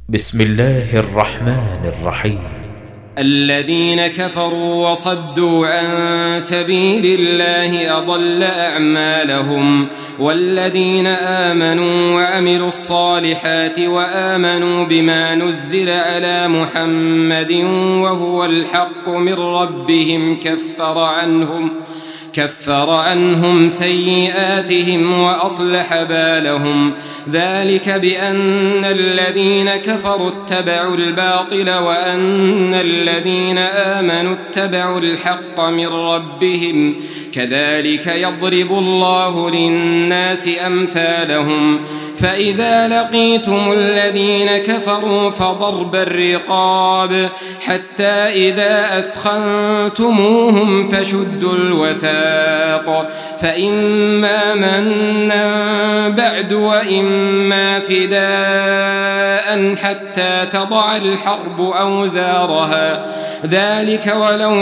بسم الله الرحمن الرحيم. الذين كفروا وصدوا عن سبيل الله أضل أعمالهم، والذين آمنوا وعملوا الصالحات وآمنوا بما نزل على محمد وهو الحق من ربهم كفر عنهم سيئاتهم وأصلح بالهم. ذلك بأن الذين كفروا اتبعوا الباطل وأن الذين آمنوا اتبعوا الحق من ربهم. كذلك يضرب الله للناس أمثالهم. فإذا لقيتم الذين كفروا فضرب الرقاب حتى إذا أثخنتموهم فشدوا الوثاق، فإما منا بعد وإما فداء حتى تضع الحرب أوزارها. ذلك ولو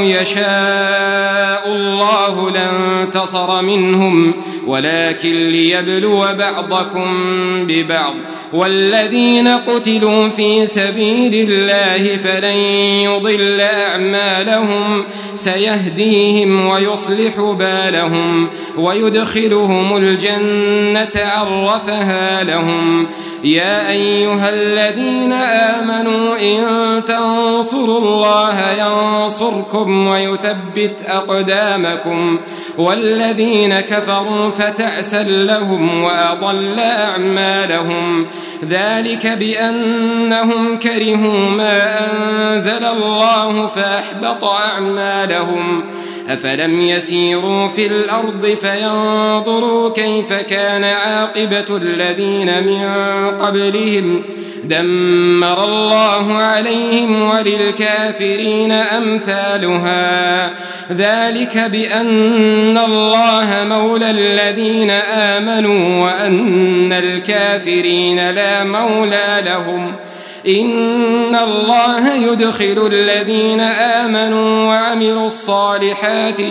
يشاء الله لانتصر منهم، ولكن ليبلو بعضكم ببعض. والذين قتلوا في سبيل الله فلن يضل أعمالهم، سيهديهم ويصلح بالهم ويدخلهم الجنة عرفها لهم. يا أيها الذين آمنوا إن تنصروا الله ينصركم ويثبت أقدامكم. والذين كفروا فتعسا لهم وأضل أعمالهم. ذلك بأنهم كرهوا ما أنزل الله فأحبط أعمالهم. أفلم يسيروا في الأرض فينظروا كيف كان عاقبة الذين من قبلهم؟ دمر الله عليهم وللكافرين أمثالها. ذلك بأن الله مولى الذين آمنوا وأن الكافرين لا مولى لهم. إن الله يدخل الذين آمنوا وعملوا الصالحات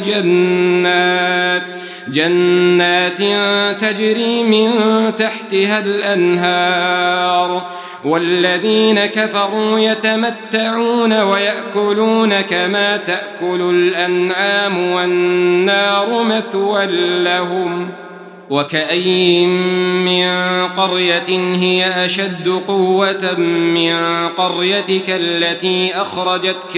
جنات تجري من تحتها الأنهار. والذين كفروا يتمتعون ويأكلون كما تأكل الأنعام والنار مثوى لهم. وكأين من قرية هي أشد قوة من قريتك التي أخرجتك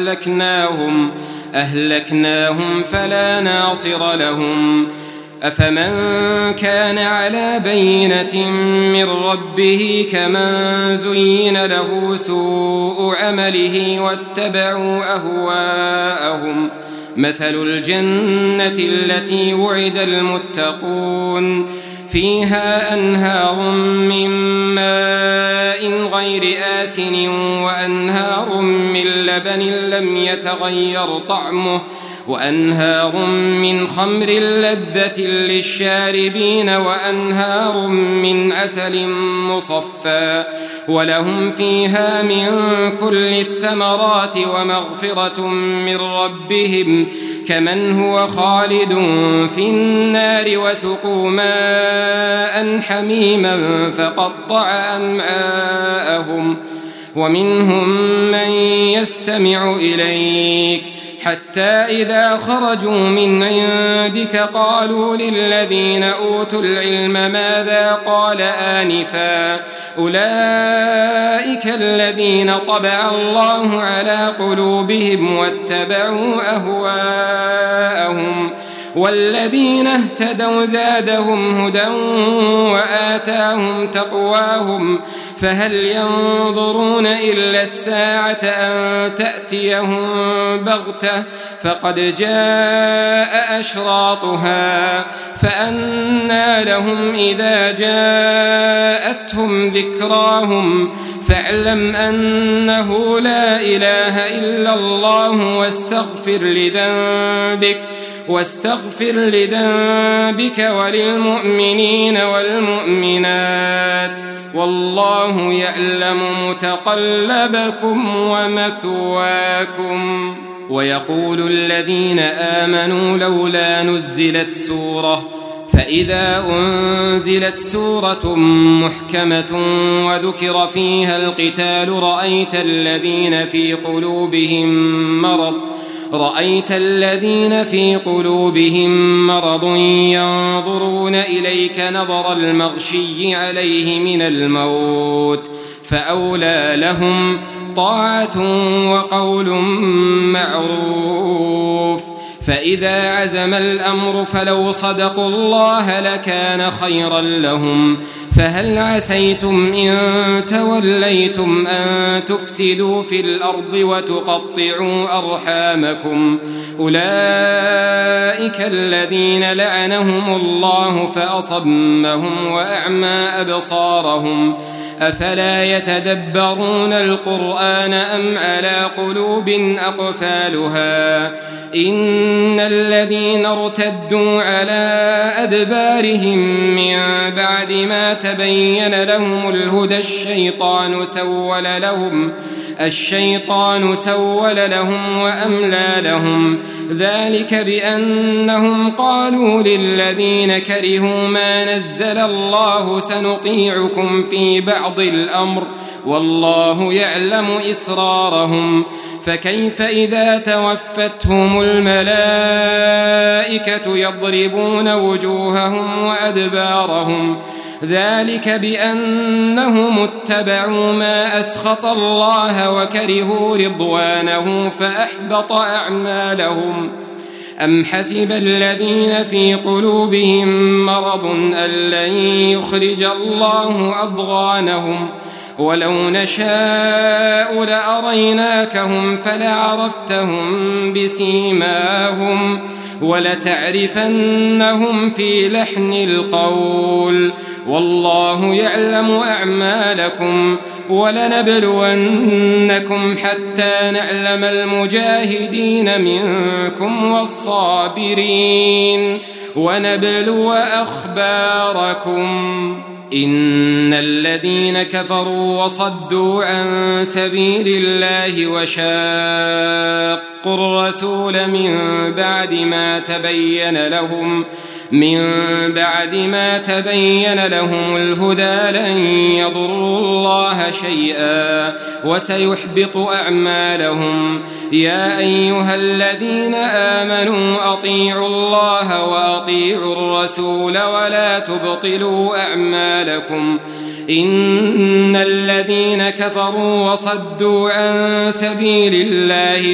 أهلكناهم فلا ناصر لهم. أفمن كان على بينة من ربه كمن زين له سوء عمله واتبعوا أهواءهم. مثل الجنة التي وعد المتقون فيها أنهار من ماء غير آسن وأنهار من لبن لم يتغير طعمه وأنهار من خمر لذة للشاربين وأنهار من عسل مصفى ولهم فيها من كل الثمرات ومغفرة من ربهم كمن هو خالد في النار وسقوا ماء حميما فقطع أمعاءهم. ومنهم من يستمع إليك حتى إذا خرجوا من عندك قالوا للذين أوتوا العلم ماذا قال آنفا أولئك الذين طبع الله على قلوبهم واتبعوا أهواءهم. والذين اهتدوا زادهم هدى وآتاهم تقواهم. فهل ينظرون إلا الساعة أن تأتيهم بغتة فقد جاء أشراطها فأنى لهم إذا جاءتهم ذكراهم. فاعلم أنه لا إله إلا الله واستغفر لذنبك وللمؤمنين والمؤمنات والله يعلم متقلبكم ومثواكم. ويقول الذين آمنوا لولا نزلت سورة فإذا أنزلت سورة محكمة وذكر فيها القتال رأيت الذين في قلوبهم مرض ينظرون إليك نظر المغشي عليه من الموت فأولى لهم طاعة وقول معروف. فإذا عزم الأمر فلو صدقوا الله لكان خيرا لهم. فهل عسيتم إن توليتم أن تفسدوا في الأرض وتقطعوا أرحامكم؟ أولئك الذين لعنهم الله فأصمهم وأعمى أبصارهم. أفلا يتدبرون القرآن أم على قلوب أقفالها؟ إن الذين ارتدوا على أدبارهم من بعد ما تبين لهم الهدى الشيطان سول لهم وأملى لهم. ذلك بأنهم قالوا للذين كرهوا ما نزل الله سنطيعكم في بعض الأمر والله يعلم إسرارهم. فكيف إذا توفتهم الملائكة يضربون وجوههم وأدبارهم؟ ذلك بأنهم اتبعوا ما أسخط الله وكرهوا رضوانه فأحبط أعمالهم. أم حسب الذين في قلوبهم مرض أن لن يخرج الله أضغانهم؟ ولو نشاء لأريناكهم فلعرفتهم بسيماهم ولتعرفنهم في لحن القول والله يعلم أعمالكم. ولنبلونكم حتى نعلم المجاهدين منكم والصابرين ونبلو أخباركم. إن الذين كفروا وصدوا عن سبيل الله وشاقوا الرسول من بعد ما تبين لهم الهدى لن يضروا الله شيئا وسيحبط أعمالهم. يا أيها الذين آمنوا أطيعوا الله وأطيعوا الرسول ولا تبطلوا أعمالكم. إن الذين كفروا وصدوا عن سبيل الله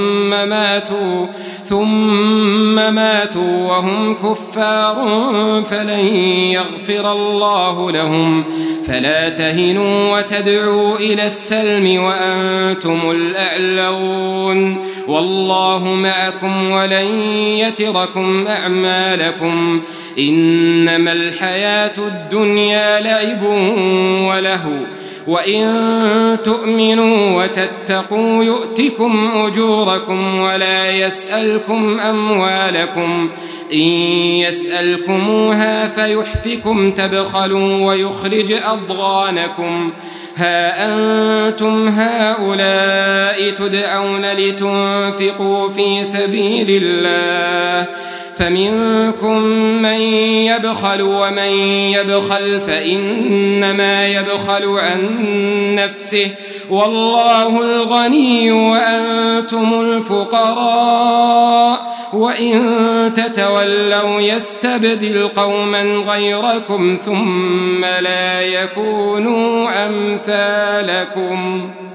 ثم ماتوا وهم كفار فلن يغفر الله لهم. فلا تهنوا وتدعوا إلى السلم وأنتم الأعلون والله معكم ولن يتركم أعمالكم. إنما الحياة الدنيا لعب ولهو وإن تؤمنوا وتتقوا يؤتكم أجوركم ولا يسألكم أموالكم. إن يسألكموها فيحفكم تبخلوا ويخرج أضغانكم. ها أنتم هؤلاء تدعون لتنفقوا في سبيل الله فمنكم من يبخل ومن يبخل فإنما يبخل عن نفسه والله الغني وأنتم الفقراء وإن تتولوا يستبدل قوما غيركم ثم لا يكونوا أمثالكم.